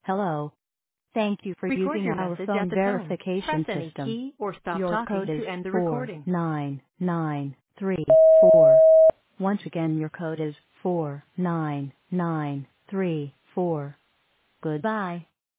Hello. Thank you for Record using your our message phone at the tone. Press verification any system. key or stop Your code talking is to end the recording. 49934. Once again, your code is 49934. Goodbye.